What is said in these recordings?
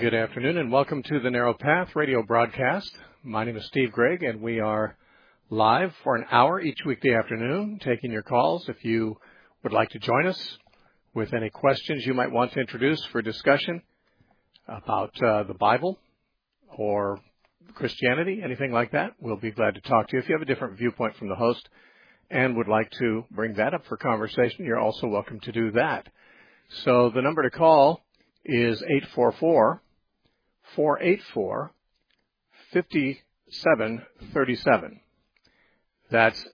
Good afternoon and welcome to the Narrow Path radio broadcast. My name is Steve Gregg and we are live for an hour each weekday afternoon taking your calls. If you would like to join us with any questions you might want to introduce for discussion about the Bible or Christianity, anything like that, we'll be glad to talk to you. If you have a different viewpoint from the host and would like to bring that up for conversation, you're also welcome to do that. So the number to call is 844-484-5737. That's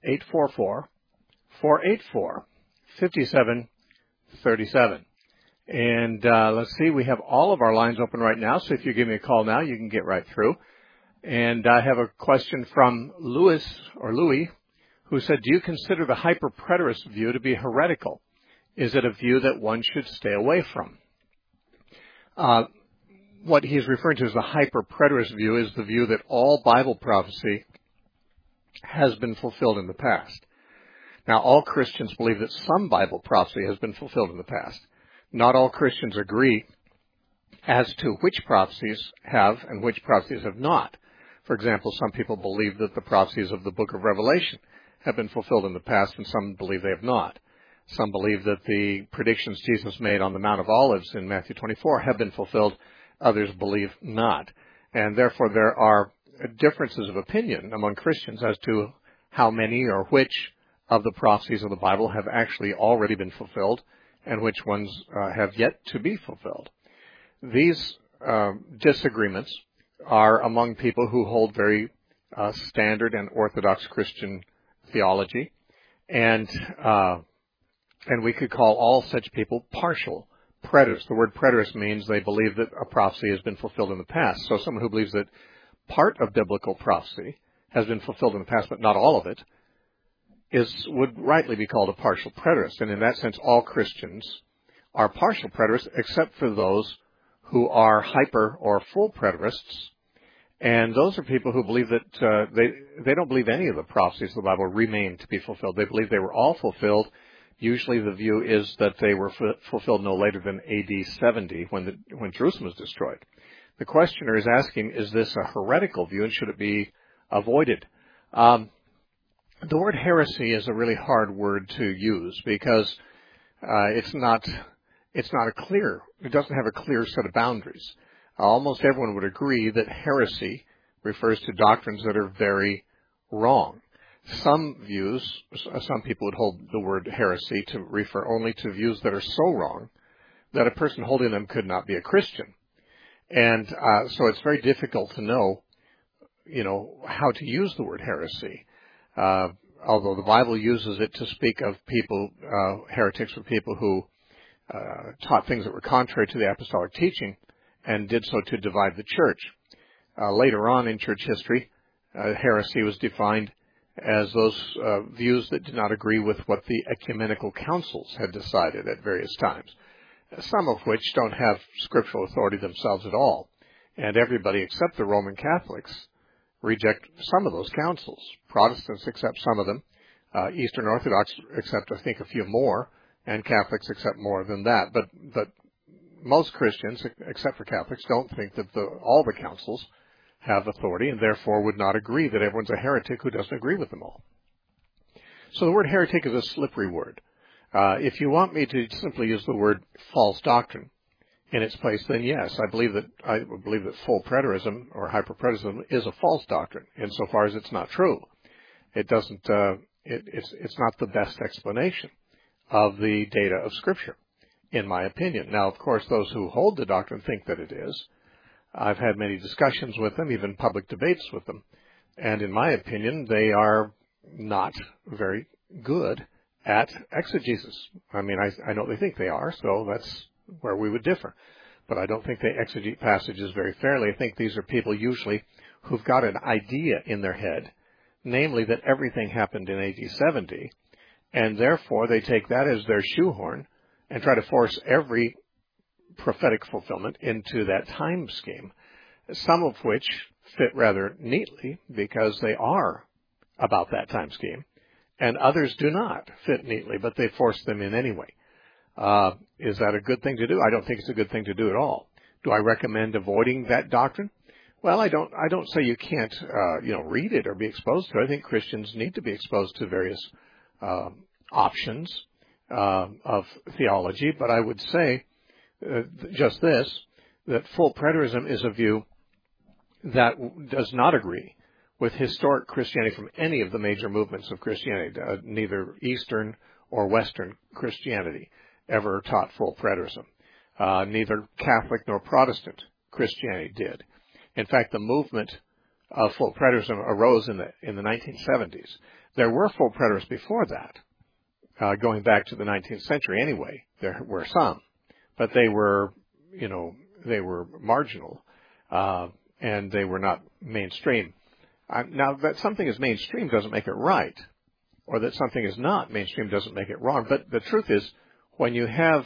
844-484-5737. And let's see, we have all of our lines open right now, so if you give me a call now, you can get right through. And I have a question from Louis, who said, do you consider the hyper-preterist view to be heretical? Is it a view that one should stay away from? What he's referring to as the hyper-preterist view is the view that all Bible prophecy has been fulfilled in the past. Now, all Christians believe that some Bible prophecy has been fulfilled in the past. Not all Christians agree as to which prophecies have and which prophecies have not. For example, some people believe that the prophecies of the book of Revelation have been fulfilled in the past, and some believe they have not. Some believe that the predictions Jesus made on the Mount of Olives in Matthew 24 have been fulfilled. Others believe not. And therefore, there are differences of opinion among Christians as to how many or which of the prophecies of the Bible have actually already been fulfilled and which ones have yet to be fulfilled. These disagreements are among people who hold very standard and orthodox Christian theology, and we could call all such people partial preterists. The word preterist means they believe that a prophecy has been fulfilled in the past. So someone who believes that part of biblical prophecy has been fulfilled in the past, but not all of it, would rightly be called a partial preterist. And in that sense, all Christians are partial preterists, except for those who are hyper or full preterists. And those are people who believe that they don't believe any of the prophecies of the Bible remain to be fulfilled. They believe they were all fulfilled. Usually the view is that they were fulfilled no later than AD 70 when Jerusalem was destroyed. The questioner is asking, is this a heretical view and should it be avoided? The word heresy is a really hard word to use because it doesn't have a clear set of boundaries. Almost everyone would agree that heresy refers to doctrines that are very wrong. Some people would hold the word heresy to refer only to views that are so wrong that a person holding them could not be a Christian. And so it's very difficult to know, how to use the word heresy. Although the Bible uses it to speak of people, heretics were people who taught things that were contrary to the apostolic teaching and did so to divide the church. Later on in church history, heresy was defined as those views that did not agree with what the ecumenical councils had decided at various times, some of which don't have scriptural authority themselves at all. And everybody except the Roman Catholics reject some of those councils. Protestants accept some of them. Eastern Orthodox accept, I think, a few more, and Catholics accept more than that. But most Christians, except for Catholics, don't think that all the councils have authority and therefore would not agree that everyone's a heretic who doesn't agree with them all. So the word heretic is a slippery word. If you want me to simply use the word false doctrine in its place, then yes, I believe that full preterism or hyperpreterism is a false doctrine insofar as it's not true. It doesn't. It's not the best explanation of the data of Scripture, in my opinion. Now, of course, those who hold the doctrine think that it is. I've had many discussions with them, even public debates with them, and in my opinion, they are not very good at exegesis. I mean, I know they think they are, so that's where we would differ. But I don't think they exegete passages very fairly. I think these are people usually who've got an idea in their head, namely that everything happened in AD 70, and therefore they take that as their shoehorn and try to force every prophetic fulfillment into that time scheme, some of which fit rather neatly because they are about that time scheme, and others do not fit neatly, but they force them in anyway. Is that a good thing to do? I don't think it's a good thing to do at all. Do I recommend avoiding that doctrine? Well, I don't say you can't, read it or be exposed to it. I think Christians need to be exposed to various options of theology, but I would say just this, that full preterism is a view that does not agree with historic Christianity from any of the major movements of Christianity. Neither Eastern or Western Christianity ever taught full preterism. Neither Catholic nor Protestant Christianity did. In fact, the movement of full preterism arose in the 1970s. There were full preterists before that, going back to the 19th century anyway. There were some, but they were marginal, and they were not mainstream. Now, that something is mainstream doesn't make it right, or that something is not mainstream doesn't make it wrong. But the truth is, when you have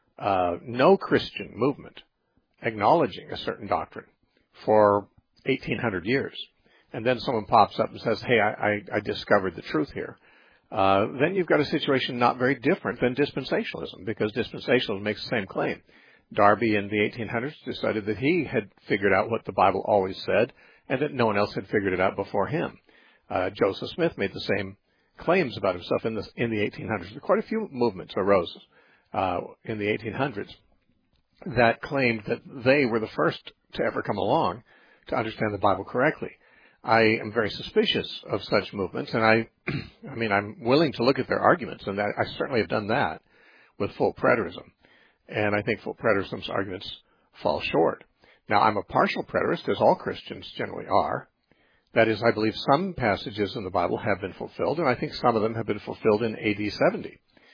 no Christian movement acknowledging a certain doctrine for 1,800 years, and then someone pops up and says, hey, I discovered the truth here, then you've got a situation not very different than dispensationalism, because dispensationalism makes the same claim. Darby in the 1800s decided that he had figured out what the Bible always said, and that no one else had figured it out before him. Joseph Smith made the same claims about himself in the 1800s. Quite a few movements arose in the 1800s that claimed that they were the first to ever come along to understand the Bible correctly. I am very suspicious of such movements, and I'm willing to look at their arguments, and I certainly have done that with full preterism. And I think full preterism's arguments fall short. Now, I'm a partial preterist, as all Christians generally are. That is, I believe some passages in the Bible have been fulfilled, and I think some of them have been fulfilled in AD 70.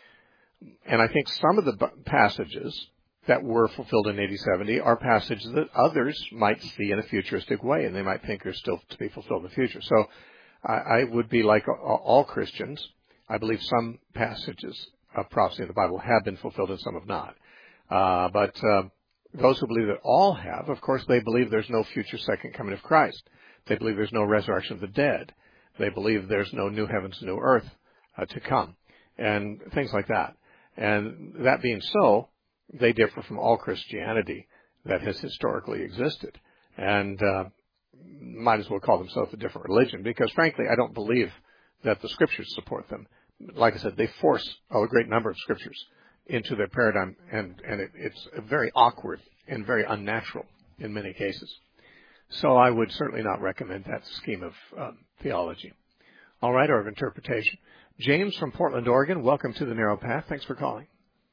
And I think some of the passages that were fulfilled in AD 70 are passages that others might see in a futuristic way, and they might think are still to be fulfilled in the future. So I would be like all Christians. I believe some passages of prophecy in the Bible have been fulfilled and some have not. But those who believe that all have, of course, they believe there's no future second coming of Christ. They believe there's no resurrection of the dead. They believe there's no new heavens, new earth to come, and things like that. And that being so, they differ from all Christianity that has historically existed, and might as well call themselves a different religion, because frankly, I don't believe that the Scriptures support them. Like I said, they force a great number of Scriptures into their paradigm, and it's very awkward and very unnatural in many cases. So I would certainly not recommend that scheme of theology. All right, or of interpretation. James from Portland, Oregon, welcome to the Narrow Path. Thanks for calling.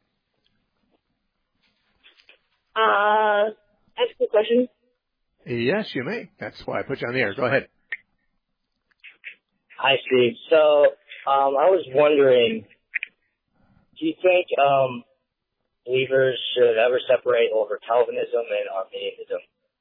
Ask a question. Yes, you may. That's why I put you on the air. Go ahead. Hi, Steve. So, I was wondering, do you think believers should ever separate over Calvinism and Arminianism?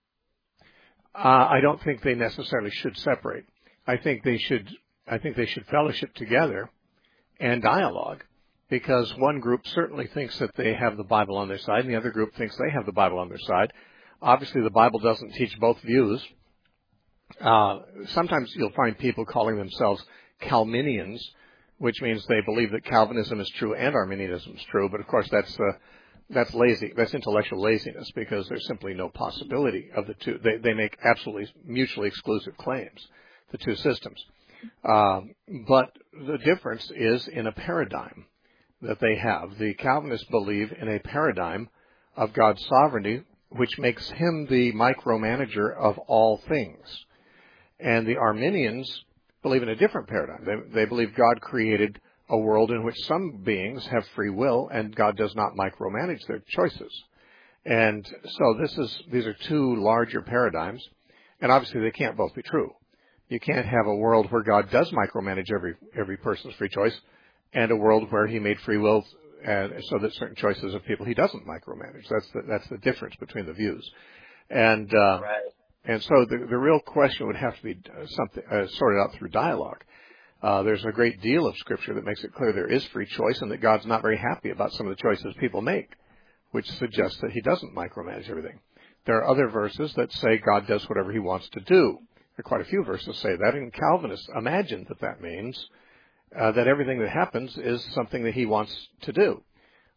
I don't think they necessarily should separate. I think they should fellowship together and dialogue, because one group certainly thinks that they have the Bible on their side, and the other group thinks they have the Bible on their side. Obviously, the Bible doesn't teach both views. Sometimes you'll find people calling themselves Calminians, which means they believe that Calvinism is true and Arminianism is true. But of course, that's lazy. That's intellectual laziness, because there's simply no possibility of the two. They make absolutely mutually exclusive claims, the two systems. But the difference is in a paradigm that they have. The Calvinists believe in a paradigm of God's sovereignty, which makes him the micromanager of all things. And the Arminians believe in a different paradigm. They believe God created a world in which some beings have free will, and God does not micromanage their choices. And so these are two larger paradigms, and obviously they can't both be true. You can't have a world where God does micromanage every person's free choice, and a world where he made free will so that certain choices of people he doesn't micromanage. That's the difference between the views. And Right. And so the real question would have to be sorted out through dialogue. There's a great deal of Scripture that makes it clear there is free choice, and that God's not very happy about some of the choices people make, which suggests that he doesn't micromanage everything. There are other verses that say God does whatever he wants to do. There are quite a few verses say that, and Calvinists imagine that means that everything that happens is something that he wants to do.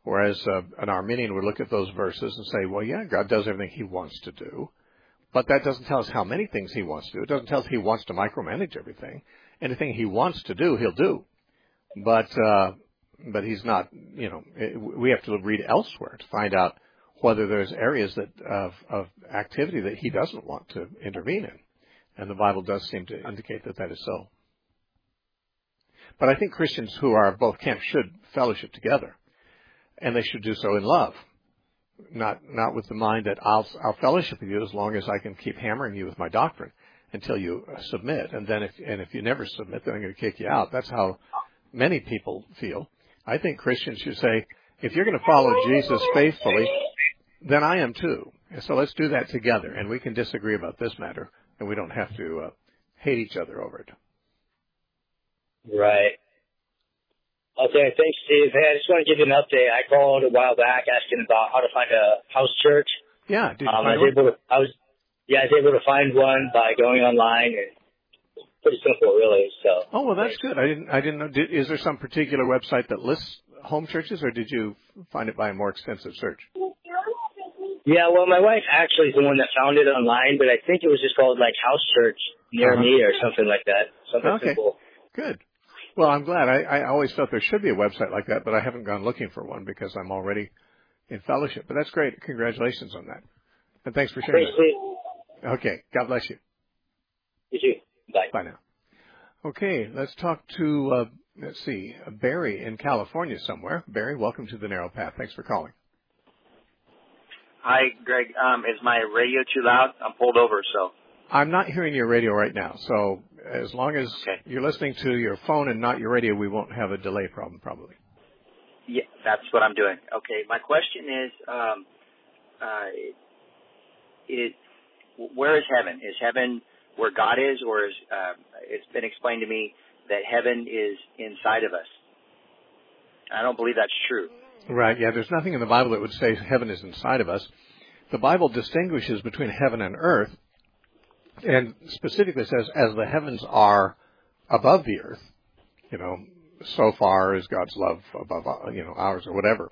Whereas an Arminian would look at those verses and say, well, yeah, God does everything he wants to do, but that doesn't tell us how many things he wants to do. It doesn't tell us he wants to micromanage everything. Anything he wants to do, he'll do. But he's not, we have to read elsewhere to find out whether there's areas of activity that he doesn't want to intervene in. And the Bible does seem to indicate that is so. But I think Christians who are of both camps should fellowship together. And they should do so in love. Not with the mind that I'll fellowship with you as long as I can keep hammering you with my doctrine until you submit. And then if you never submit, then I'm going to kick you out. That's how many people feel. I think Christians should say, if you're going to follow Jesus faithfully, then I am too. And so let's do that together. And we can disagree about this matter, and we don't have to hate each other over it. Right. Okay, thanks, Steve. Hey, I just want to give you an update. I called a while back asking about how to find a house church. Yeah, did you find I was able to find one by going online. And it's pretty simple, really. So. Oh, well, that's good. I didn't know. Is there some particular website that lists home churches, or did you find it by a more extensive search? Yeah, well, my wife actually is the one that found it online, but I think it was just called like House Church near me or something like that. Something simple. Good. Well, I'm glad. I always felt there should be a website like that, but I haven't gone looking for one because I'm already in fellowship. But that's great. Congratulations on that. And thanks for sharing that. Okay. God bless you. You too. Bye. Bye now. Okay. Let's talk to, Barry in California somewhere. Barry, welcome to the Narrow Path. Thanks for calling. Hi, Greg. Is my radio too loud? I'm pulled over, so. I'm not hearing your radio right now, so as long as you're listening to your phone and not your radio, we won't have a delay problem, probably. Yeah, that's what I'm doing. Okay, my question is, where is heaven? Is heaven where God is, or is it's been explained to me that heaven is inside of us? I don't believe that's true. Right, yeah, there's nothing in the Bible that would say heaven is inside of us. The Bible distinguishes between heaven and earth, and specifically says, as the heavens are above the earth, so far is God's love above, ours or whatever.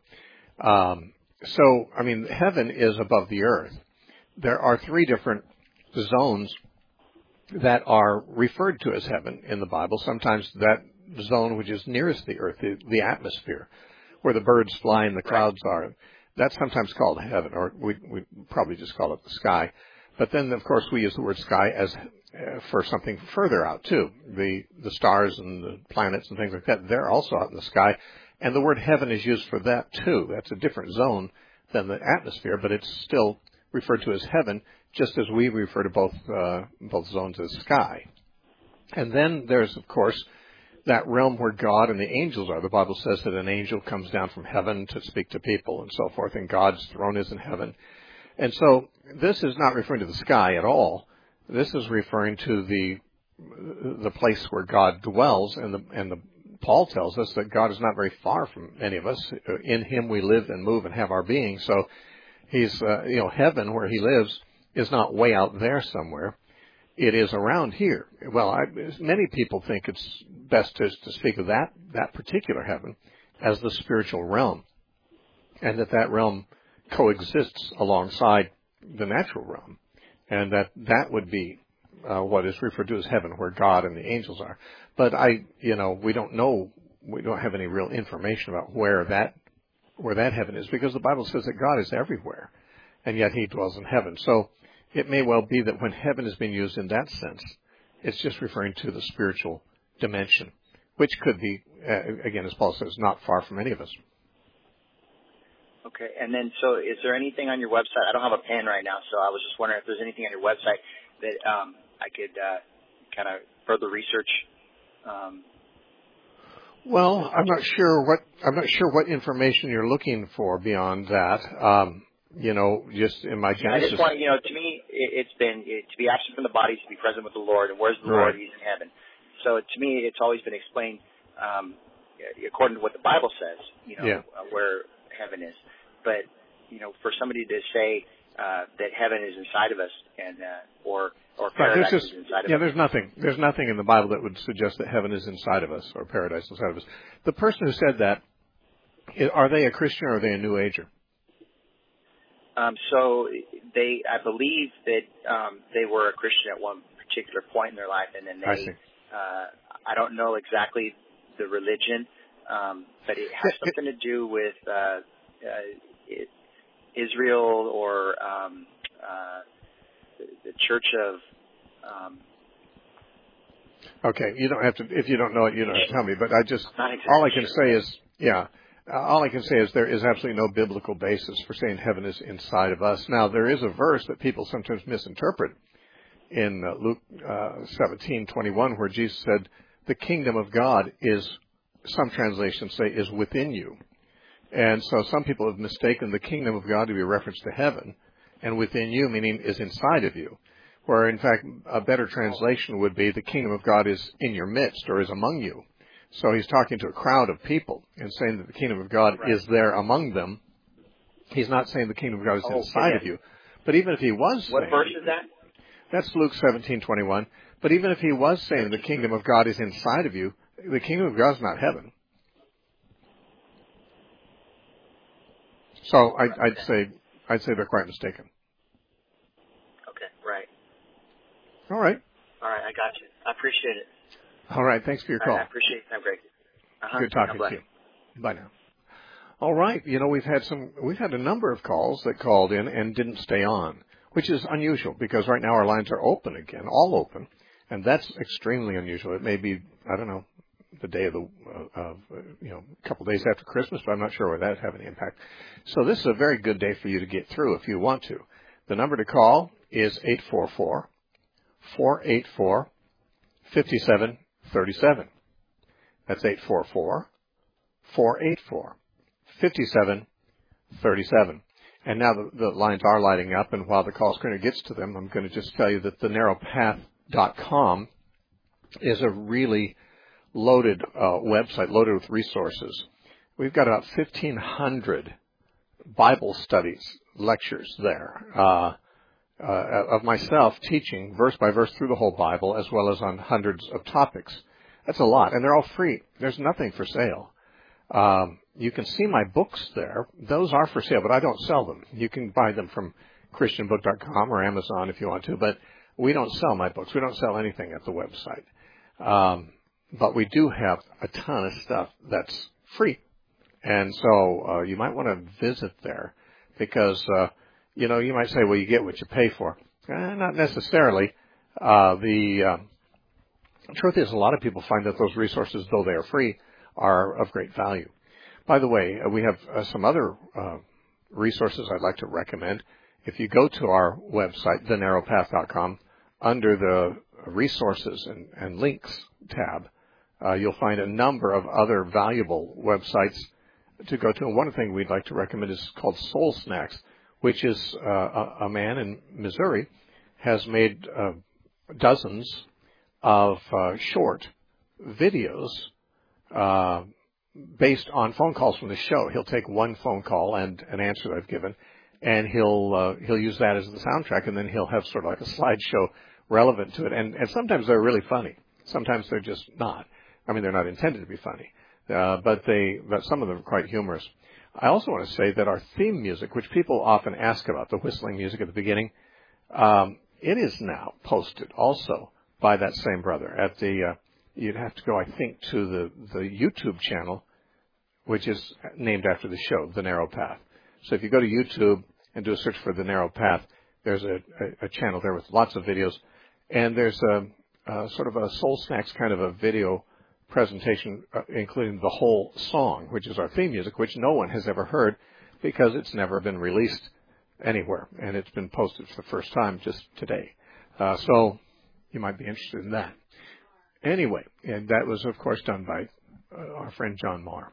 Heaven is above the earth. There are 3 different zones that are referred to as heaven in the Bible. Sometimes that zone which is nearest the earth, the atmosphere, where the birds fly and the clouds are, that's sometimes called heaven, or we probably just call it the sky. But then, of course, we use the word sky as for something further out, too. The stars and the planets and things like that, they're also out in the sky. And the word heaven is used for that, too. That's a different zone than the atmosphere, but it's still referred to as heaven, just as we refer to both zones as sky. And then there's, of course, that realm where God and the angels are. The Bible says that an angel comes down from heaven to speak to people and so forth, and God's throne is in heaven. And so this is not referring to the sky at all. This is referring to the place where God dwells, and Paul tells us that God is not very far from any of us. In Him we live and move and have our being. So He's heaven where He lives is not way out there somewhere. It is around here. Well, many people think it's best to speak of that particular heaven as the spiritual realm, and that realm coexists alongside the natural realm, and that would be what is referred to as heaven, where God and the angels are. But we don't know, we don't have any real information about where that heaven is, because the Bible says that God is everywhere, and yet He dwells in heaven. So it may well be that when heaven is being used in that sense, it's just referring to the spiritual dimension, which could be, again, as Paul says, not far from any of us. Okay, and then so is there anything on your website? I don't have a pen right now, so I was just wondering if there's anything on your website that I could kind of further research. Well, I'm not sure what information you're looking for beyond that. Just in my Genesis. I just want to me, it's been to be absent from the body, to be present with the Lord, and where's the Lord? He's in heaven. So to me, it's always been explained according to what the Bible says. Where heaven is. But, for somebody to say that heaven is inside of us and or paradise is inside of us. Yeah, there's nothing in the Bible that would suggest that heaven is inside of us or paradise inside of us. The person who said that Are they a Christian or are they a New Ager? So I believe that they were a Christian at one particular point in their life, and then I don't know exactly the religion, but it has something to do with Israel or the Church of. Okay, you don't have to. If you don't know it, you don't have to tell me. But all I can say is, all I can say is there is absolutely no biblical basis for saying heaven is inside of us. Now, there is a verse that people sometimes misinterpret in Luke 17:21, where Jesus said, "The kingdom of God is," some translations say, "is within you." And so some people have mistaken the kingdom of God to be a reference to heaven, and within you meaning is inside of you. Where, in fact, a better translation would be the kingdom of God is in your midst or is among you. So he's talking to a crowd of people and saying that the kingdom of God is there among them. He's not saying the kingdom of God is inside of you. But even if he was saying... What verse is that? That's Luke 17:21. But even if he was saying the kingdom of God is inside of you, the kingdom of God is not heaven. So I'd say they're quite mistaken. Okay, right. All right. All right, I got you. I appreciate it. All right, thanks for your call. I appreciate it. I'm great. Good talking to you. Bye now. All right, we've had a number of calls that called in and didn't stay on, which is unusual because right now our lines are open again, all open, and that's extremely unusual. It may be, I don't know, the day of a couple days after Christmas, but I'm not sure whether that would have any impact. So this is a very good day for you to get through if you want to. The number to call is 844-484-5737. That's 844-484-5737. And now the lines are lighting up, and while the call screener gets to them, I'm going to just tell you that the narrowpath.com is a really loaded website, loaded with resources. We've got about 1,500 Bible studies, lectures there, of myself teaching verse by verse through the whole Bible, as well as on hundreds of topics. That's a lot, and they're all free. There's nothing for sale. You can see my books there. Those are for sale, but I don't sell them. You can buy them from ChristianBook.com or Amazon if you want to, but we don't sell my books. We don't sell anything at the website. But we do have a ton of stuff that's free. And so you might want to visit there because, you might say, well, you get what you pay for. Not necessarily. The truth is a lot of people find that those resources, though they are free, are of great value. By the way, we have some other resources I'd like to recommend. If you go to our website, thenarrowpath.com, under the resources and links tab, you'll find a number of other valuable websites to go to. And one thing we'd like to recommend is called Soul Snacks, which is a man in Missouri has made dozens of short videos based on phone calls from the show. He'll take one phone call and an answer that I've given, and he'll use that as the soundtrack, and then he'll have sort of like a slideshow relevant to it. And sometimes they're really funny. Sometimes they're just not. I mean, they're not intended to be funny, but some of them are quite humorous. I also want to say that our theme music, which people often ask about, the whistling music at the beginning, it is now posted also by that same brother at the. You'd have to go, I think, to the YouTube channel, which is named after the show, The Narrow Path. So if you go to YouTube and do a search for The Narrow Path, there's a channel there with lots of videos, and there's a sort of a Soul Snacks kind of a video presentation, including the whole song, which is our theme music, which no one has ever heard because it's never been released anywhere, and it's been posted for the first time just today. So you might be interested in that. Anyway, and that was, of course, done by our friend John Marr,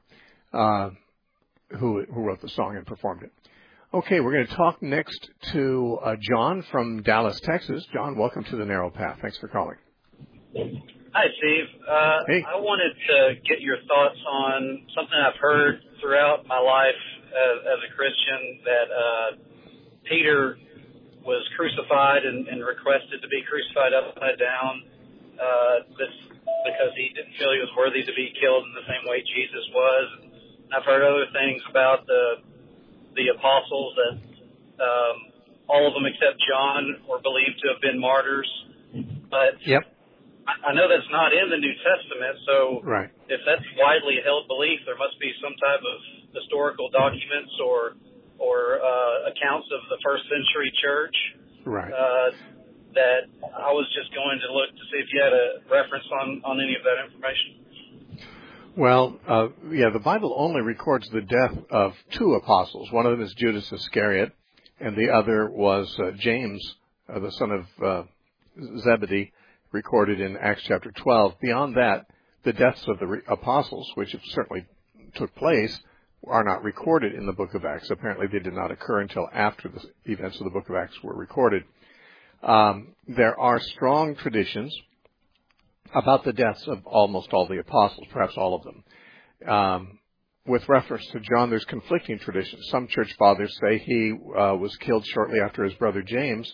who wrote the song and performed it. Okay, we're going to talk next to John from Dallas, Texas. John, welcome to The Narrow Path. Thanks for calling. Hi, Steve. Hey. I wanted to get your thoughts on something I've heard throughout my life as a Christian, that Peter was crucified and requested to be crucified upside down. This because he didn't feel he was worthy to be killed in the same way Jesus was. I've heard other things about the apostles that all of them except John were believed to have been martyrs. But yep. I know that's not in the New Testament, so right. If that's widely held belief, there must be some type of historical documents or accounts of the first century church. Right. That I was just going to look to see if you had a reference on any of that information. Well, the Bible only records the death of two apostles. One of them is Judas Iscariot, and the other was James, the son of Zebedee, recorded in Acts chapter 12. Beyond that, the deaths of the apostles, which certainly took place, are not recorded in the book of Acts. Apparently they did not occur until after the events of the book of Acts were recorded. There are strong traditions about the deaths of almost all the apostles, perhaps all of them. With reference to John, there's conflicting traditions. Some church fathers say he was killed shortly after his brother James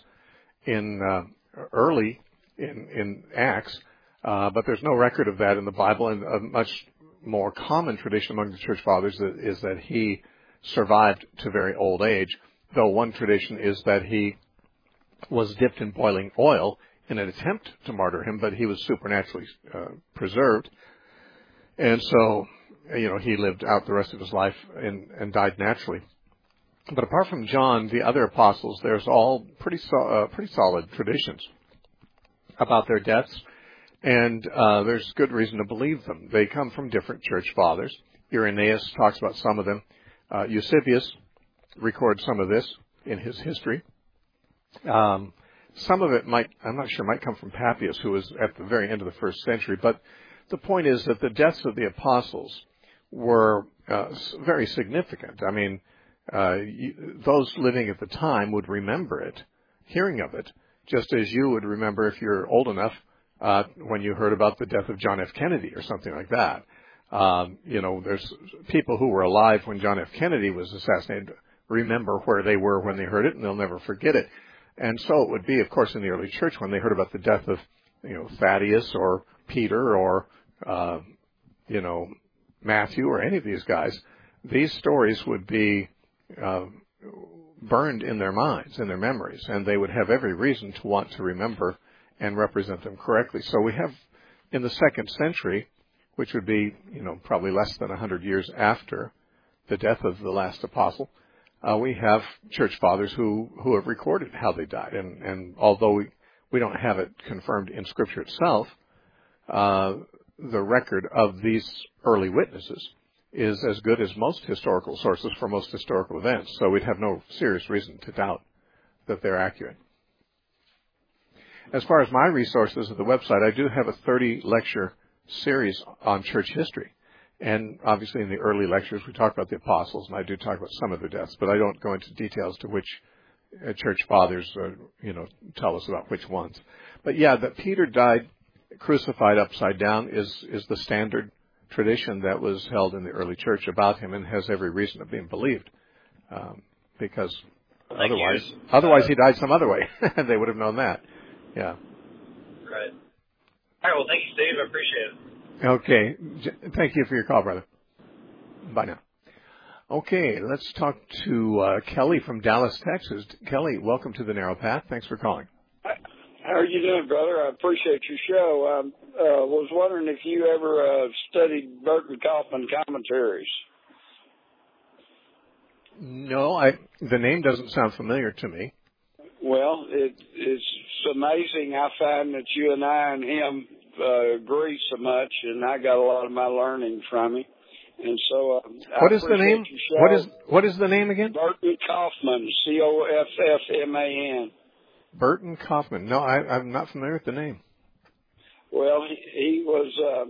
early in Acts, but there's no record of that in the Bible, and a much more common tradition among the church fathers is that he survived to very old age, though one tradition is that he was dipped in boiling oil in an attempt to martyr him, but he was supernaturally preserved, and so he lived out the rest of his life and died naturally. But apart from John, the other apostles, there's all pretty solid traditions about their deaths, and there's good reason to believe them. They come from different church fathers. Irenaeus talks about some of them. Eusebius records some of this in his history. Some of it might come from Papias, who was at the very end of the first century. But the point is that the deaths of the apostles were very significant. I mean, those living at the time would remember it, hearing of it, just as you would remember if you're old enough when you heard about the death of John F. Kennedy or something like that. There's people who were alive when John F. Kennedy was assassinated remember where they were when they heard it, and they'll never forget it. And so it would be, of course, in the early church when they heard about the death of, Thaddeus or Peter or, Matthew or any of these guys. These stories would be burned in their minds, in their memories, and they would have every reason to want to remember and represent them correctly. So we have, in the second century, which would be, probably less than 100 years after the death of the last apostle, we have church fathers who have recorded how they died. And although we don't have it confirmed in Scripture itself, the record of these early witnesses is as good as most historical sources for most historical events. So we'd have no serious reason to doubt that they're accurate. As far as my resources at the website, I do have a 30-lecture series on church history. And obviously in the early lectures we talk about the apostles, and I do talk about some of their deaths, but I don't go into details to which church fathers, tell us about which ones. But yeah, that Peter died crucified upside down is the standard tradition that was held in the early church about him, and has every reason of being believed, because otherwise he died some other way, and they would have known that. Yeah. Right. All right. Well, thank you, Steve. I appreciate it. Okay. Thank you for your call, brother. Bye now. Okay, let's talk to Kelly from Dallas, Texas. Kelly, welcome to the Narrow Path. Thanks for calling. How are you doing, brother? I appreciate your show. I was wondering if you ever studied Burton Kaufman commentaries. No, the name doesn't sound familiar to me. Well, it's amazing. I find that you and I and him agree so much, and I got a lot of my learning from him. And so, what is the name? What is the name again? Burton Kaufman, Coffman. Burton Kaufman. No, I'm not familiar with the name. Well, he was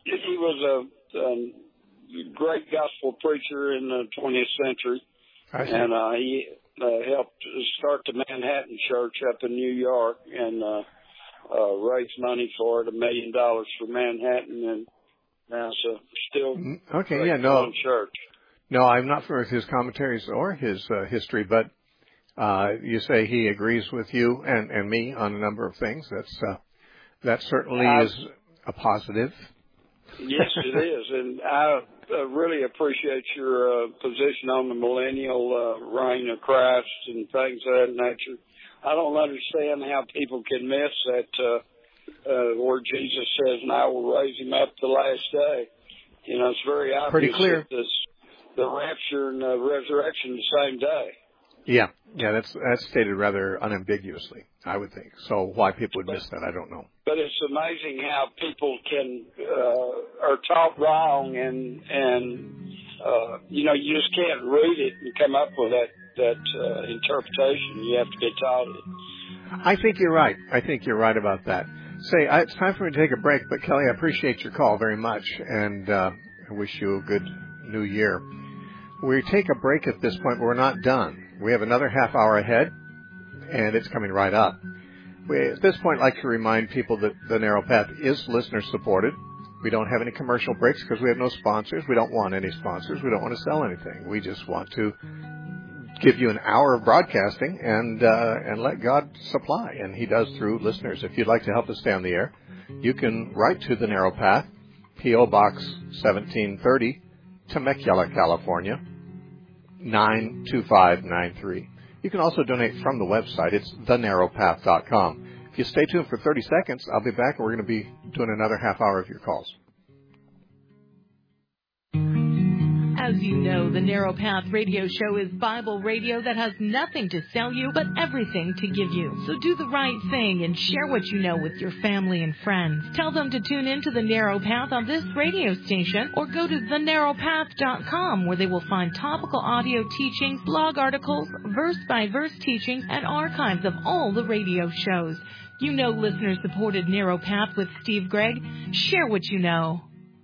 a great gospel preacher in the 20th century, and he helped start the Manhattan Church up in New York and raised money for it, $1 million for Manhattan, and now so still church. No, I'm not familiar with his commentaries or his history, but you say he agrees with you and me on a number of things. That certainly is a positive. Yes, it is. And I really appreciate your position on the millennial reign of Christ and things of that nature. I don't understand how people can miss that where Jesus says, and I will raise him up the last day. You know, it's very obvious. Pretty clear. That the rapture and the resurrection the same day. Yeah, that's stated rather unambiguously, I would think. So why people would miss that, I don't know. But it's amazing how people can are taught wrong, and you know, you just can't read it and come up with that interpretation. You have to get taught it. I think you're right. I think you're right about that. Say, it's time for me to take a break, but Kelly, I appreciate your call very much, and I wish you a good new year. We take a break at this point, but we're not done. We have another half hour ahead, and it's coming right up. We, at this point, like to remind people that The Narrow Path is listener-supported. We don't have any commercial breaks because we have no sponsors. We don't want any sponsors. We don't want to sell anything. We just want to give you an hour of broadcasting and let God supply, and He does through listeners. If you'd like to help us stay on the air, you can write to The Narrow Path, P.O. Box 1730, Temecula, California, 92593. You can also donate from the website. It's thenarrowpath.com. If you stay tuned for 30 seconds, I'll be back, and we're going to be doing another half hour of your calls. As you know, the Narrow Path radio show is Bible radio that has nothing to sell you, but everything to give you. So do the right thing and share what you know with your family and friends. Tell them to tune in to the Narrow Path on this radio station, or go to thenarrowpath.com, where they will find topical audio teachings, blog articles, verse-by-verse teachings, and archives of all the radio shows. You know listener-supported Narrow Path with Steve Gregg. Share what you know.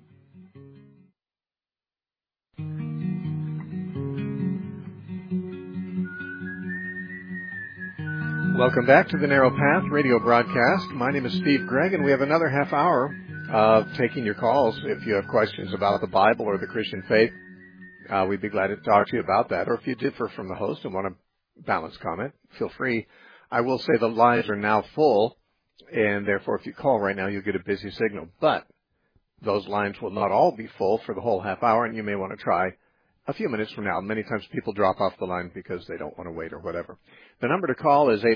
Welcome back to the Narrow Path radio broadcast. My name is Steve Gregg, and we have another half hour of taking your calls. If you have questions about the Bible or the Christian faith, we'd be glad to talk to you about that. Or if you differ from the host and want a balanced comment, feel free. I will say the lines are now full, and therefore if you call right now, you'll get a busy signal. But those lines will not all be full for the whole half hour, and you may want to try a few minutes from now. Many times people drop off the line because they don't want to wait or whatever. The number to call is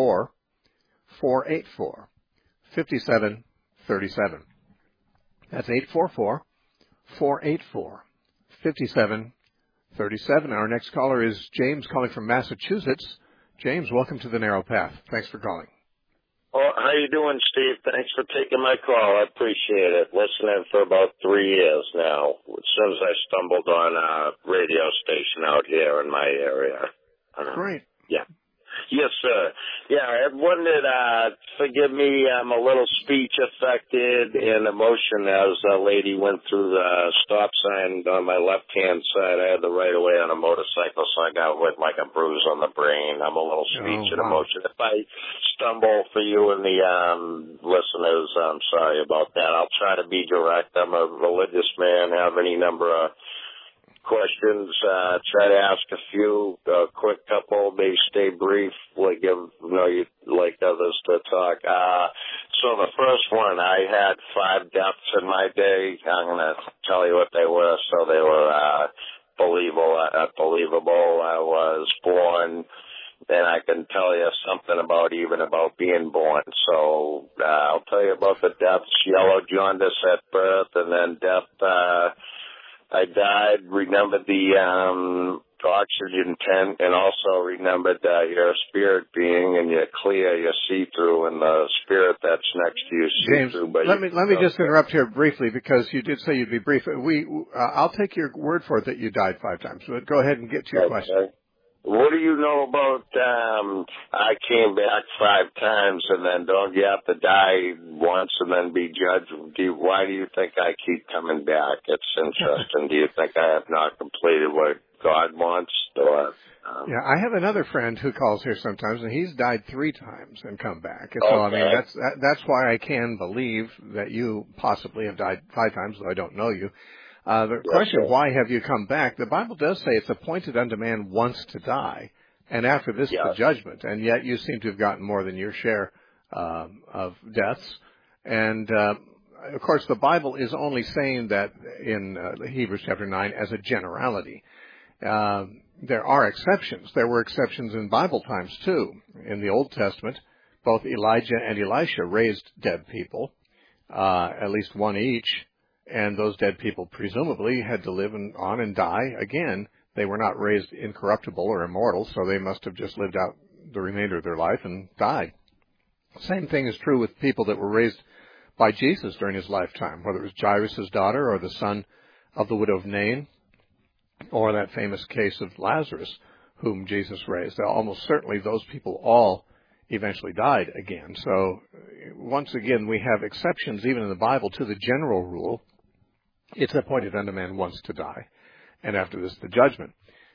844-484-5737. That's 844-484-5737. Our next caller is James, calling from Massachusetts. James, welcome to the Narrow Path. Thanks for calling. Oh, how you doing, Steve? Thanks for taking my call. I appreciate it. Listening for about 3 years now, as soon as I stumbled on a radio station out here in my area. Great. Yeah. Yes, sir. Yeah, I wondered, forgive me, I'm a little speech affected and emotion as a lady went through the stop sign on my left-hand side. I had the right of way on a motorcycle, so I got with like a bruise on the brain. I'm a little speech and emotion. If I stumble for you and the listeners, I'm sorry about that. I'll try to be direct. I'm a religious man, have any number of questions, try to ask a few, quick couple, maybe stay brief, like you like others to talk. So the first one, I had 5 deaths in my day. I'm going to tell you what they were. So they were believable. I was born, and I can tell you something about being born. So I'll tell you about the deaths: yellow jaundice at birth, and then death. I died, remembered the oxygen tent, and also remembered you're a spirit being, and you're clear, you're see-through, and the spirit that's next to you see-through. James, let me just interrupt here briefly, because you did say you'd be brief. I'll take your word for it that you died 5 times. So go ahead and get to your question. What do you know about I came back 5 times, and then don't you have to die once and then be judged? Why do you think I keep coming back? It's interesting. Do you think I have not completed what God wants? Or, yeah, I have another friend who calls here sometimes, and he's died 3 times and come back. And so, I mean, that's why I can believe that you possibly have died 5 times, though I don't know you. The question, why have you come back? The Bible does say it's appointed unto man once to die, and after this the judgment. And yet you seem to have gotten more than your share of deaths. And of course, the Bible is only saying that in Hebrews chapter 9 as a generality. There are exceptions. There were exceptions in Bible times, too. In the Old Testament, both Elijah and Elisha raised dead people, at least one each, and those dead people presumably had to live on and die again. They were not raised incorruptible or immortal, so they must have just lived out the remainder of their life and died. Same thing is true with people that were raised by Jesus during his lifetime, whether it was Jairus' daughter or the son of the widow of Nain, or that famous case of Lazarus, whom Jesus raised. Almost certainly those people all eventually died again. So once again, we have exceptions even in the Bible to the general rule. It's appointed unto man once to die, and after this the judgment.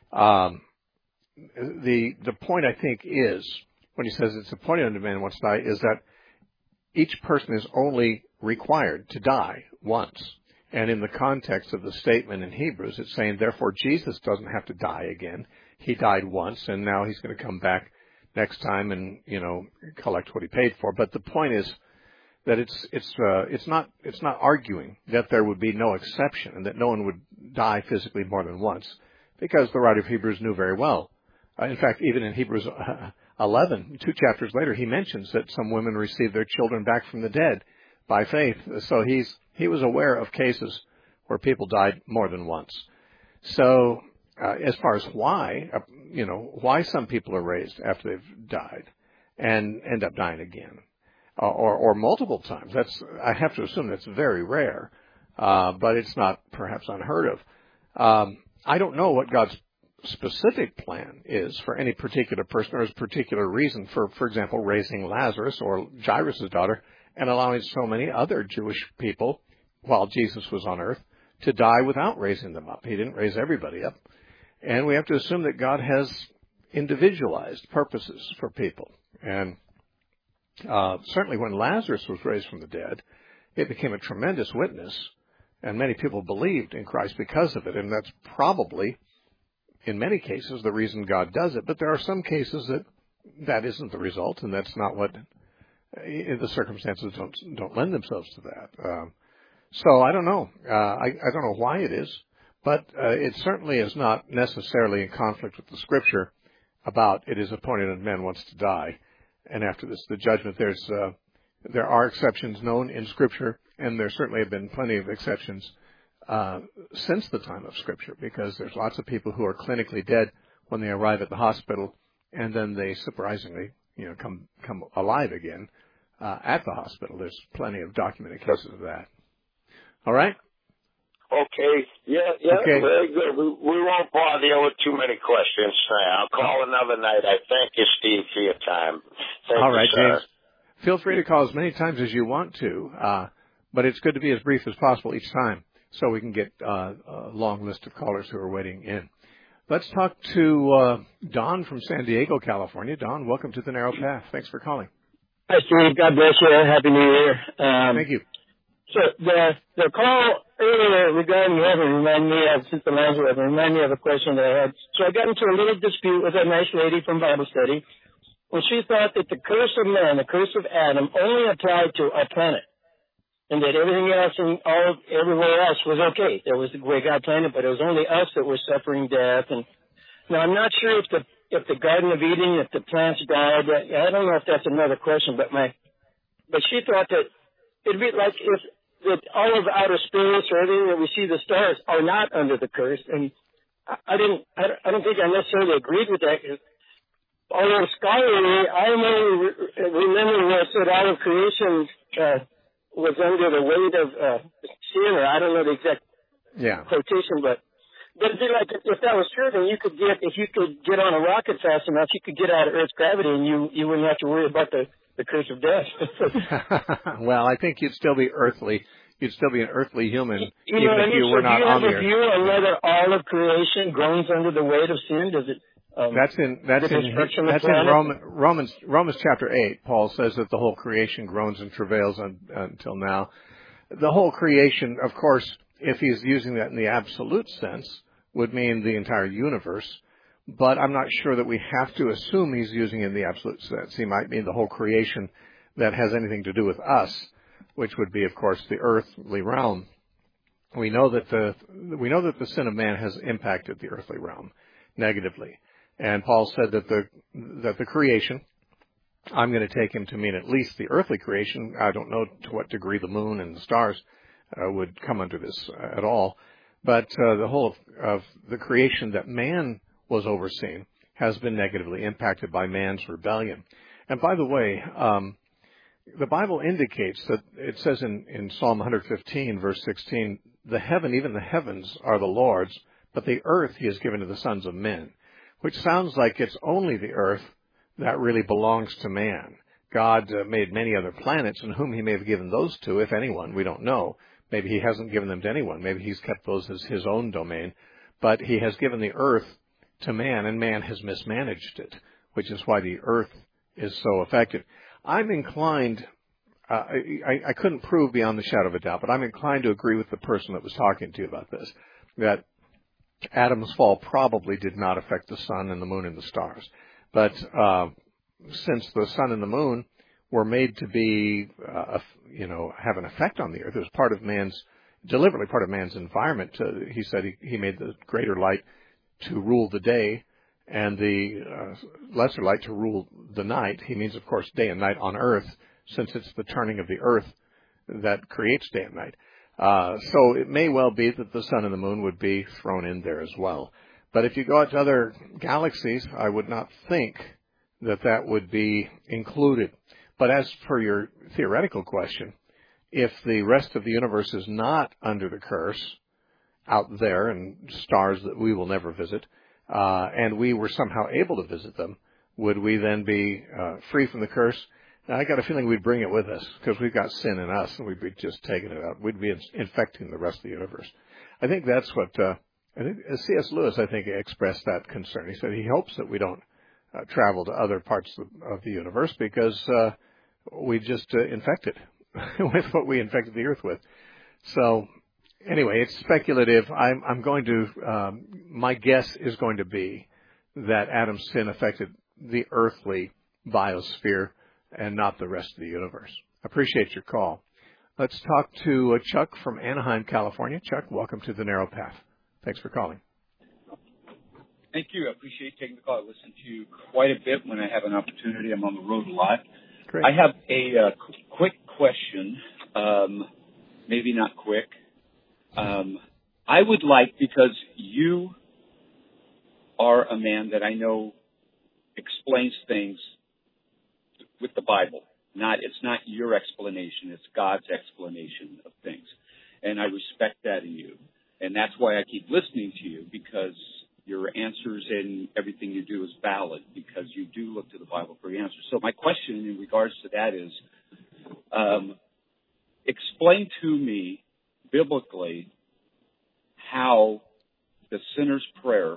The point, I think, is, when he says it's appointed unto man once to die, is that each person is only required to die once. And in the context of the statement in Hebrews, it's saying, therefore, Jesus doesn't have to die again. He died once, and now he's going to come back next time and, collect what he paid for. But the point is that it's not arguing that there would be no exception and that no one would die physically more than once, because the writer of Hebrews knew very well. In fact, even in Hebrews 11, 2 chapters later, he mentions that some women received their children back from the dead by faith. So he was aware of cases where people died more than once. So as far as why some people are raised after they've died and end up dying again, or multiple times, I have to assume that's very rare, but it's not perhaps unheard of. I don't know what God's specific plan is for any particular person or his particular reason for example, raising Lazarus or Jairus' daughter and allowing so many other Jewish people while Jesus was on earth to die without raising them up. He didn't raise everybody up. And we have to assume that God has individualized purposes for people. And certainly when Lazarus was raised from the dead, it became a tremendous witness, and many people believed in Christ because of it. And that's probably, in many cases, the reason God does it. But there are some cases that isn't the result, and that's not what the circumstances don't lend themselves to that. So I don't know. I don't know why it is, but it certainly is not necessarily in conflict with the Scripture about it is appointed unto men once to die, and after this the judgment. There are exceptions known in Scripture, and there certainly have been plenty of exceptions since the time of Scripture, because there's lots of people who are clinically dead when they arrive at the hospital, and then they surprisingly, come alive again at the hospital. There's plenty of documented cases of that. All right? Okay. Yeah, okay. Very good. We won't bother you with too many questions. I'll call another night. I thank you, Steve, for your time. All right, James. Feel free to call as many times as you want to, but it's good to be as brief as possible each time so we can get a long list of callers who are waiting in. Let's talk to Don from San Diego, California. Don, welcome to The Narrow Path. Thanks for calling. Hi, Steve. God bless you. Happy New Year. Thank you. So the call earlier regarding heaven reminded me of Sister Lazarus, reminded me of a question that I had. So I got into a little dispute with a nice lady from Bible study when she thought that the curse of man, the curse of Adam, only applied to our planet, and that everything else and everywhere else was okay. There was the way God planned it, but it was only us that were suffering death. And now I'm not sure if the Garden of Eden, if the plants died. I don't know if that's another question, but she thought that it'd be like if that all of outer space or everything that we see, the stars, are not under the curse. And I don't think I necessarily agreed with that. Although scholarly, I only remember where it said all of creation was under the weight of sin, or I don't know the exact quotation, but it'd be like if that was true, then if you could get on a rocket fast enough, you could get out of Earth's gravity, and you wouldn't have to worry about the curse of death. Well, I think you'd still be earthly. You'd still be an earthly human, even if you were not on the earth. Do you have a view on whether all of creation groans under the weight of sin? Does it? That's in Romans chapter 8. Paul says that the whole creation groans and travails until now. The whole creation, of course, if he's using that in the absolute sense, would mean the entire universe. But I'm not sure that we have to assume he's using it in the absolute sense. He might mean the whole creation that has anything to do with us. which would be, of course, the earthly realm. We know that the sin of man has impacted the earthly realm negatively. And Paul said that the creation, I'm going to take him to mean at least the earthly creation. I don't know to what degree the moon and the stars would come under this at all. But the whole of the creation that man was overseeing has been negatively impacted by man's rebellion. And by the way, the Bible indicates that it says in Psalm 115, verse 16, even the heavens are the Lord's, but the earth he has given to the sons of men, which sounds like it's only the earth that really belongs to man. God made many other planets, and whom he may have given those to, if anyone, we don't know. Maybe he hasn't given them to anyone. Maybe he's kept those as his own domain. But he has given the earth to man, and man has mismanaged it, which is why the earth is so affected. I'm inclined, I couldn't prove beyond the shadow of a doubt, but I'm inclined to agree with the person that was talking to you about this, that Adam's fall probably did not affect the sun and the moon and the stars. But since the sun and the moon were made to be, have an effect on the earth, it was deliberately part of man's environment. He said he made the greater light to rule the day and the lesser light to rule the night. He means, of course, day and night on earth, since it's the turning of the earth that creates day and night. So it may well be that the sun and the moon would be thrown in there as well. But if you go out to other galaxies, I would not think that would be included. But as for your theoretical question, if the rest of the universe is not under the curse out there and stars that we will never visit, and we were somehow able to visit them, would we then be free from the curse? Now, I got a feeling we'd bring it with us because we've got sin in us, and we'd be just taking it out. We'd be infecting the rest of the universe. I think that's what I think C.S. Lewis, expressed that concern. He said he hopes that we don't travel to other parts of the universe because we just infected with what we infected the earth with. So anyway, it's speculative. I'm going to, my guess is going to be that Adam's sin affected the earthly biosphere and not the rest of the universe. I appreciate your call. Let's talk to Chuck from Anaheim, California. Chuck, welcome to The Narrow Path. Thanks for calling. Thank you. I appreciate taking the call. I listen to you quite a bit when I have an opportunity. I'm on the road a lot. Great. I have a quick question, maybe not quick. I would like, because you are a man that I know explains things with the Bible. It's not your explanation, it's God's explanation of things. And I respect that in you. And that's why I keep listening to you, because your answers and everything you do is valid, because you do look to the Bible for your answers. So my question in regards to that is, explain to me biblically how the sinner's prayer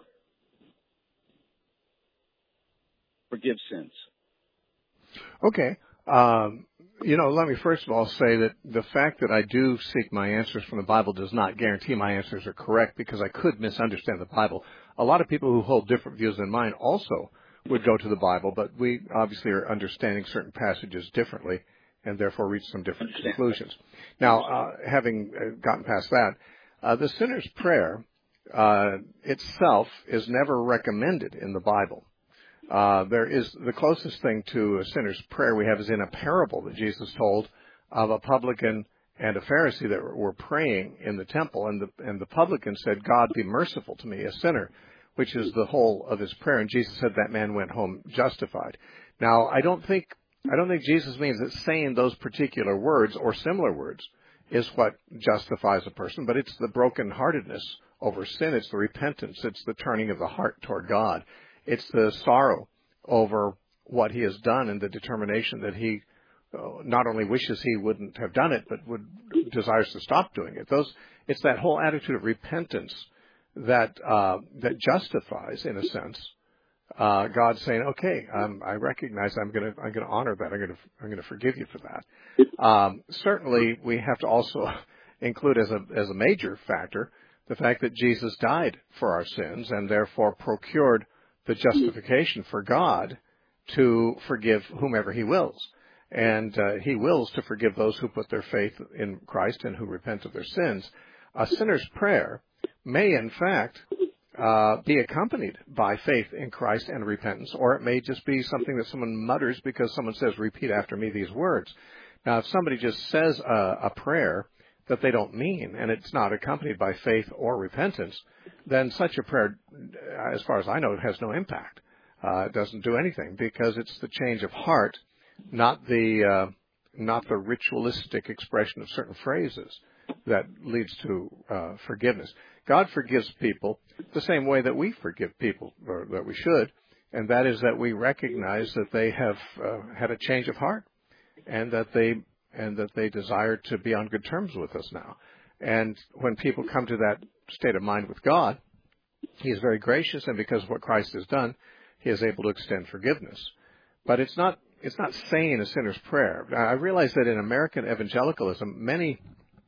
forgives sins. Okay. Let me first of all say that the fact that I do seek my answers from the Bible does not guarantee my answers are correct, because I could misunderstand the Bible. A lot of people who hold different views than mine also would go to the Bible, but we obviously are understanding certain passages differently and therefore reach some different conclusions. Now, having gotten past that, the sinner's prayer itself is never recommended in the Bible. There is the closest thing to a sinner's prayer we have is in a parable that Jesus told of a publican and a Pharisee that were praying in the temple, and the publican said, "God, be merciful to me, a sinner," which is the whole of his prayer. And Jesus said that man went home justified. Now, I don't think Jesus means that saying those particular words or similar words is what justifies a person, but it's the brokenheartedness over sin. It's the repentance. It's the turning of the heart toward God. It's the sorrow over what he has done and the determination that he not only wishes he wouldn't have done it, but desires to stop doing it. It's that whole attitude of repentance that justifies, in a sense, God saying, "Okay, I recognize I'm going to honor that. I'm going to forgive you for that." Certainly, we have to also include as a major factor the fact that Jesus died for our sins and therefore procured the justification for God to forgive whomever he wills. And he wills to forgive those who put their faith in Christ and who repent of their sins. A sinner's prayer may, in fact, be accompanied by faith in Christ and repentance, or it may just be something that someone mutters because someone says, repeat after me these words. Now, if somebody just says a prayer that they don't mean, and it's not accompanied by faith or repentance, then such a prayer, as far as I know, has no impact. It doesn't do anything because it's the change of heart, not the ritualistic expression of certain phrases that leads to forgiveness. God forgives people the same way that we forgive people, or that we should, and that is that we recognize that they have had a change of heart, and that they desire to be on good terms with us now. And when people come to that state of mind with God, He is very gracious, and because of what Christ has done, He is able to extend forgiveness. But it's not saying a sinner's prayer. I realize that in American evangelicalism, many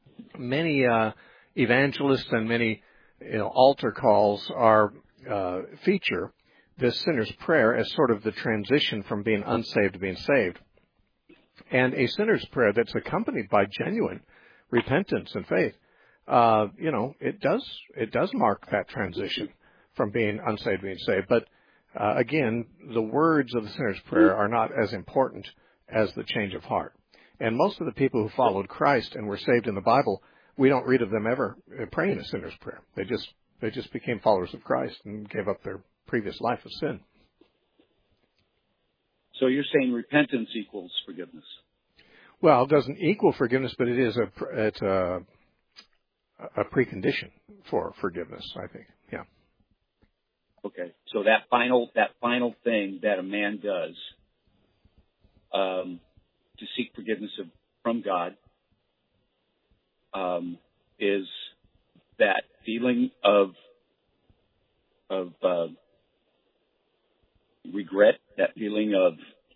evangelists and many altar calls feature this sinner's prayer as sort of the transition from being unsaved to being saved. And a sinner's prayer that's accompanied by genuine repentance and faith, it does mark that transition from being unsaved to being saved. But again, the words of the sinner's prayer are not as important as the change of heart. And most of the people who followed Christ and were saved in the Bible, we don't read of them ever praying a sinner's prayer. They just became followers of Christ and gave up their previous life of sin. So you're saying repentance equals forgiveness? Well, it doesn't equal forgiveness, but it's a precondition for forgiveness, I think. Yeah. Okay. So that final thing that a man does to seek forgiveness from God is that feeling of regret, that feeling of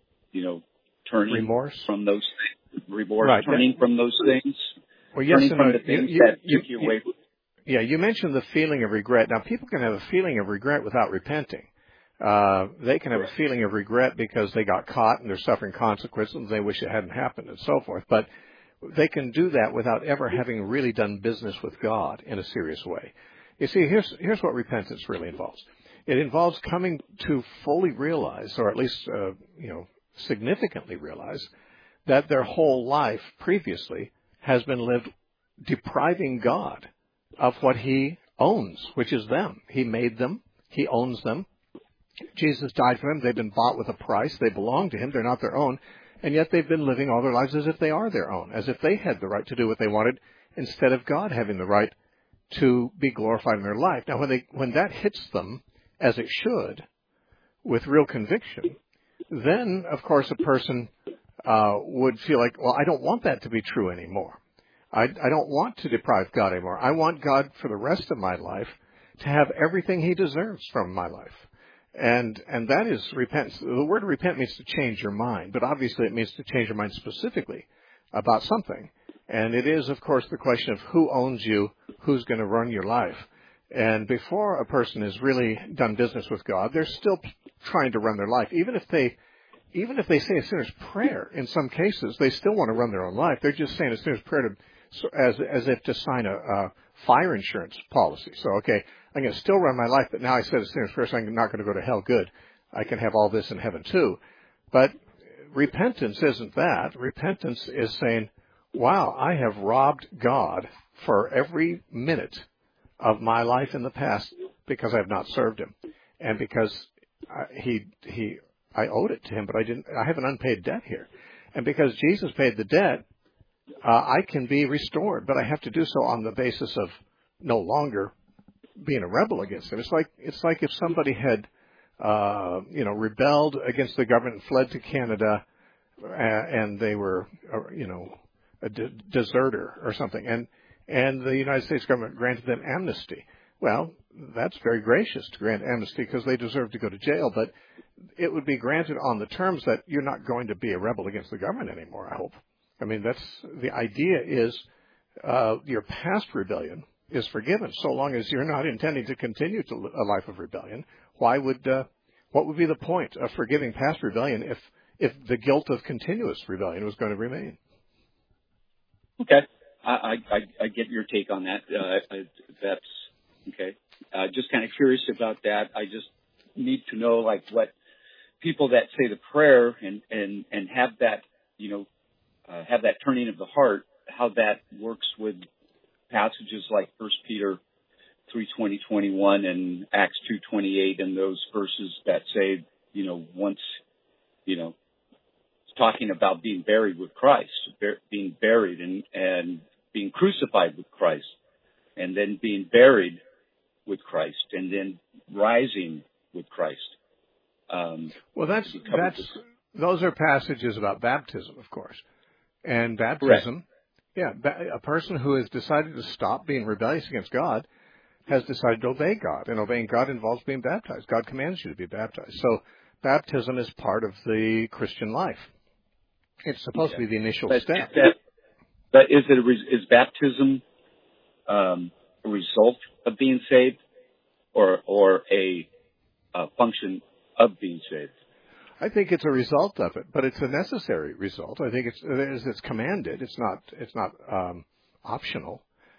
turning remorse from those remorse, right. Turning from those things, well, yes, turning from the things that took you away. Yeah, you mentioned the feeling of regret. Now, people can have a feeling of regret without repenting. They can have a feeling of regret because they got caught and they're suffering consequences and they wish it hadn't happened and so forth. But they can do that without ever having really done business with God in a serious way. You see, here's what repentance really involves. It involves coming to fully realize, or at least significantly realize, that their whole life previously has been lived depriving God of what He owns, which is them. He made them. He owns them. Jesus died for them. They've been bought with a price. They belong to Him. They're not their own. And yet they've been living all their lives as if they are their own, as if they had the right to do what they wanted, instead of God having the right to be glorified in their life. Now, when that hits them, as it should, with real conviction, then, of course, a person would feel like, well, I don't want that to be true anymore. I don't want to deprive God anymore. I want God for the rest of my life to have everything He deserves from my life. And that is repentance. The word repent means to change your mind, but obviously it means to change your mind specifically about something. And it is, of course, the question of who owns you, who's going to run your life. And before a person has really done business with God, they're still trying to run their life. Even if they say a sinner's prayer, in some cases, they still want to run their own life. They're just saying a sinner's prayer as if to sign a fire insurance policy. So, okay, I'm going to still run my life, but now I said a sinner's prayer, so I'm not going to go to hell. Good. I can have all this in heaven too. But repentance isn't that. Repentance is saying, wow, I have robbed God for every minute of my life in the past because I have not served Him, and because I owed it to Him, but I have an unpaid debt here, and because Jesus paid the debt, I can be restored, but I have to do so on the basis of no longer being a rebel against Him. It's like if somebody had rebelled against the government and fled to Canada, and they were a deserter or something, and the United States government granted them amnesty. Well, that's very gracious to grant amnesty because they deserve to go to jail, but it would be granted on the terms that you're not going to be a rebel against the government anymore, I hope. I mean, that's the idea is your past rebellion is forgiven so long as you're not intending to continue to a life of rebellion. What would be the point of forgiving past rebellion if the guilt of continuous rebellion was going to remain. Okay. I get your take on that. That's okay. Just kind of curious about that. I just need to know, like, what people that say the prayer and have that, have that turning of the heart, how that works with passages like 1 Peter 3:20-21 and Acts 2:28 and those verses that say, once, it's talking about being buried with Christ, being buried and being crucified with Christ, and then being buried with Christ, and then rising with Christ. Well, those are passages about baptism, of course. And baptism, a person who has decided to stop being rebellious against God has decided to obey God. And obeying God involves being baptized. God commands you to be baptized. So baptism is part of the Christian life. It's supposed to be the initial step. But is baptism a result of being saved, or a function of being saved? I think it's a result of it, but it's a necessary result. I think it's commanded. It's not optional.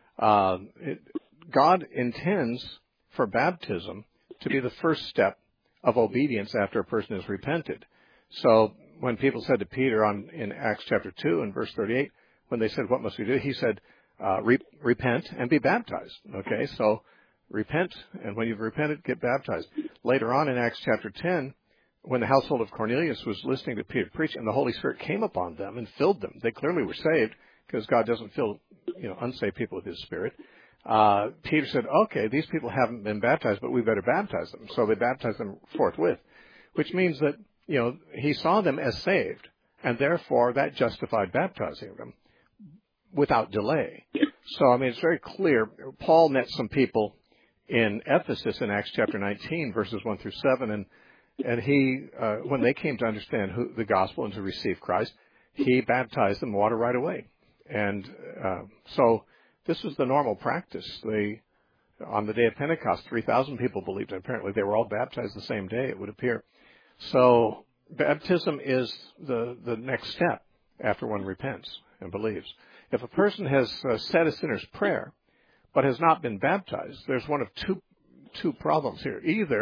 God intends for baptism to be the first step of obedience after a person has repented. So when people said to Peter in Acts chapter 2 and verse 38, when they said, "What must we do?" he said, repent and be baptized. Okay, so repent, and when you've repented, get baptized. Later on in Acts chapter 10, when the household of Cornelius was listening to Peter preach, and the Holy Spirit came upon them and filled them, they clearly were saved, because God doesn't fill unsaved people with His Spirit. Peter said, "Okay, these people haven't been baptized, but we better baptize them." So they baptized them forthwith, which means that he saw them as saved, and therefore that justified baptizing them without delay. So it's very clear. Paul met some people in Ephesus in Acts chapter 19, verses 1 through 7, and he, when they came to understand the gospel and to receive Christ, he baptized them in water right away. And so this was the normal practice. On the day of Pentecost, 3,000 people believed, and apparently they were all baptized the same day, it would appear. So baptism is the next step after one repents and believes. If a person has said a sinner's prayer but has not been baptized, there's one of two problems here.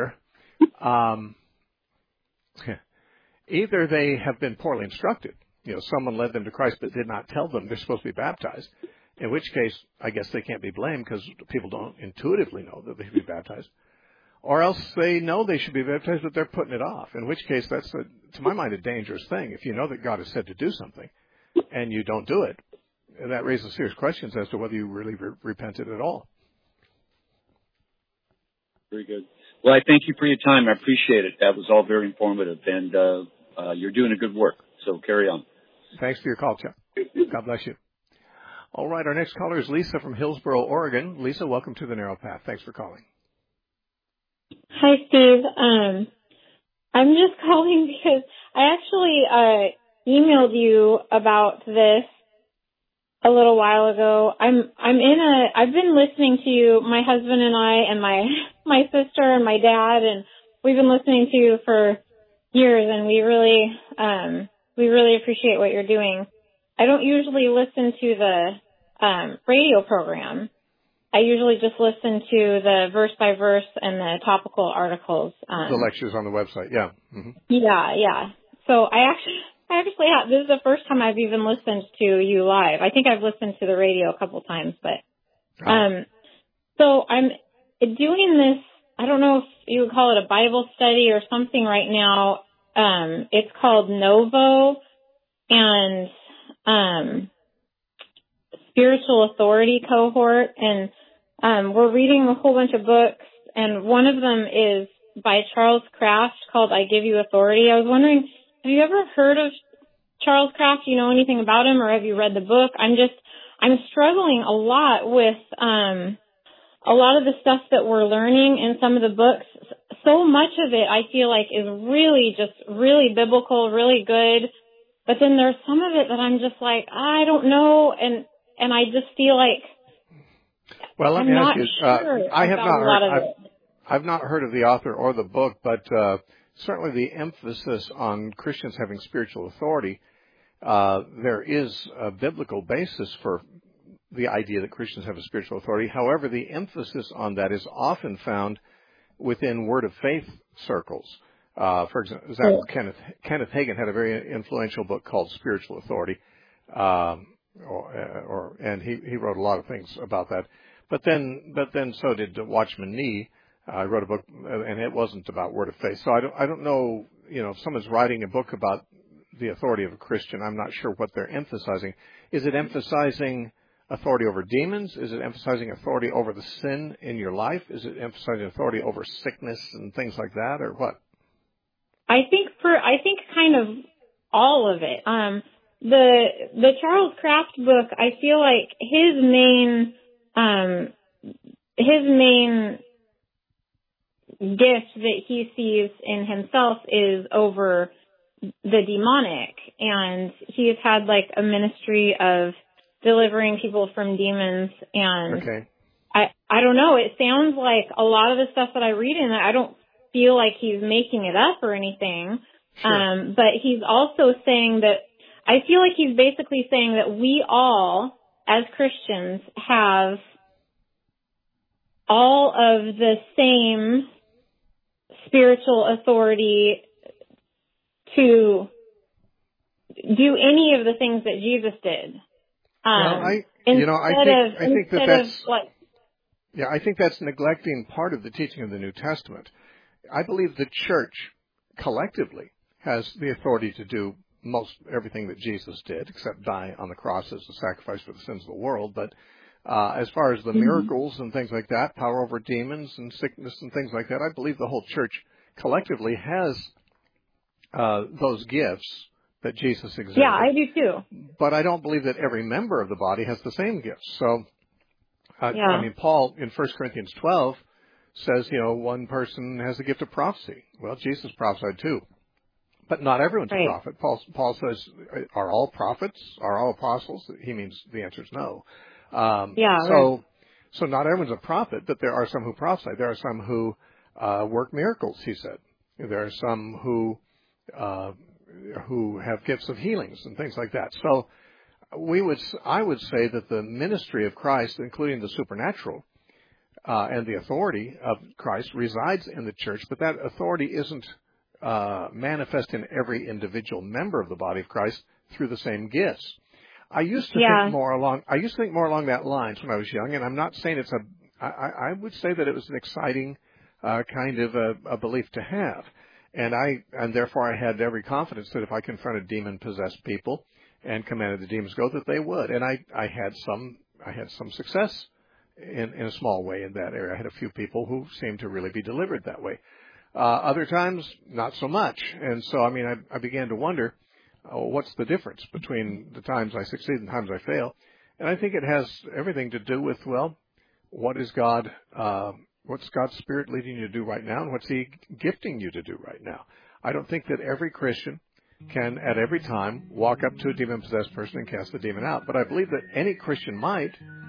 Either they have been poorly instructed. Someone led them to Christ but did not tell them they're supposed to be baptized, in which case I guess they can't be blamed because people don't intuitively know that they should be baptized. Or else they know they should be baptized, but they're putting it off, in which case that's, to my mind, a dangerous thing. If you know that God has said to do something and you don't do it, that raises serious questions as to whether you really repented at all. Very good. Well, I thank you for your time. I appreciate it. That was all very informative, and you're doing a good work, so carry on. Thanks for your call, Chuck. God bless you. All right, our next caller is Lisa from Hillsboro, Oregon. Lisa, welcome to the Narrow Path. Thanks for calling. Hi, Steve. I'm just calling because I actually emailed you about this a little while ago. I've been listening to you, my husband and I, and my sister and my dad, and we've been listening to you for years, and we really appreciate what you're doing. I don't usually listen to the radio program. I usually just listen to the verse by verse and the topical articles. The lectures on the website, yeah. Mm-hmm. Yeah. So I actually have, this is the first time I've even listened to you live. I think I've listened to the radio a couple times, but so I'm doing this, I don't know if you would call it a Bible study or something right now. It's called Novo and Spiritual Authority Cohort, and we're reading a whole bunch of books, and one of them is by Charles Kraft called I Give You Authority. I was wondering, have you ever heard of Charles Kraft? Do you know anything about him, or have you read the book? I'm struggling a lot with a lot of the stuff that we're learning in some of the books. So much of it I feel like is really just really biblical, really good. But then there's some of it that I'm just like, I don't know, and I just feel like let me ask you. Sure I've not heard of the author or the book, but certainly the emphasis on Christians having spiritual authority, there is a biblical basis for the idea that Christians have a spiritual authority. However, the emphasis on that is often found within Word of Faith circles. For example, Kenneth Hagin had a very influential book called Spiritual Authority, and he wrote a lot of things about that. But then so did Watchman Nee. I wrote a book, and it wasn't about Word of Faith. So I don't know, if someone's writing a book about the authority of a Christian, I'm not sure what they're emphasizing. Is it emphasizing authority over demons? Is it emphasizing authority over the sin in your life? Is it emphasizing authority over sickness and things like that, or what? I think kind of all of it. The Charles Kraft book, I feel like his main gift that he sees in himself is over the demonic, and he's had like a ministry of delivering people from demons, and okay. I don't know, it sounds like a lot of the stuff that I read in it, I don't feel like he's making it up or anything. Sure. But he's also saying that, I feel like he's basically saying that we all, as Christians, have all of the same spiritual authority to do any of the things that Jesus did. I think that's neglecting part of the teaching of the New Testament. I believe the church collectively has the authority to do most everything that Jesus did, except die on the cross as a sacrifice for the sins of the world. But as far as the miracles and things like that, power over demons and sickness and things like that, I believe the whole church collectively has those gifts that Jesus exhibited. Yeah, I do too. But I don't believe that every member of the body has the same gifts. So, I mean, Paul in 1 Corinthians 12 says, one person has the gift of prophecy. Well, Jesus prophesied too. But not everyone's a prophet. Paul says, are all prophets? Are all apostles? He means the answer is no. So not everyone's a prophet, but there are some who prophesy. There are some who work miracles, he said. There are some who have gifts of healings and things like that. So I would say that the ministry of Christ, including the supernatural, and the authority of Christ resides in the church, but that authority isn't manifest in every individual member of the body of Christ through the same gifts. I used to think more along that lines when I was young, and I'm not saying I would say that it was an exciting kind of a belief to have. And therefore I had every confidence that if I confronted demon-possessed people and commanded the demons go, that they would. And I had some success in a small way in that area. I had a few people who seemed to really be delivered that way. Other times, not so much. And so, I began to wonder, what's the difference between the times I succeed and the times I fail? And I think it has everything to do with, what's God's Spirit leading you to do right now, and what's He gifting you to do right now? I don't think that every Christian can, at every time, walk up to a demon-possessed person and cast the demon out. But I believe that any Christian might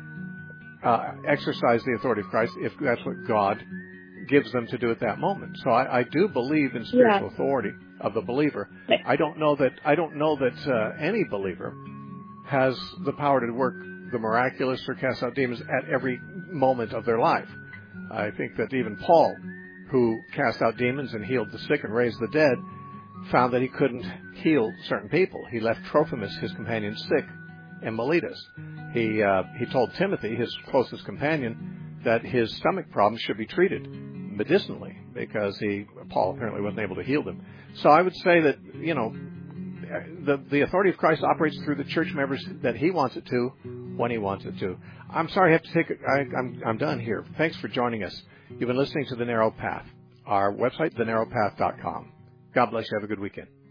exercise the authority of Christ if that's what God gives them to do at that moment. So I do believe in spiritual authority of the believer. I don't know that any believer has the power to work the miraculous or cast out demons at every moment of their life. I think that even Paul, who cast out demons and healed the sick and raised the dead, found that he couldn't heal certain people. He left Trophimus, his companion, sick in Miletus. He told Timothy, his closest companion, that his stomach problems should be treated medicinally because Paul apparently wasn't able to heal them. So I would say that, the authority of Christ operates through the church members that He wants it to, when He wants it to. I'm sorry I have to take it. I'm done here. Thanks for joining us. You've been listening to The Narrow Path. Our website, thenarrowpath.com. God bless you. Have a good weekend.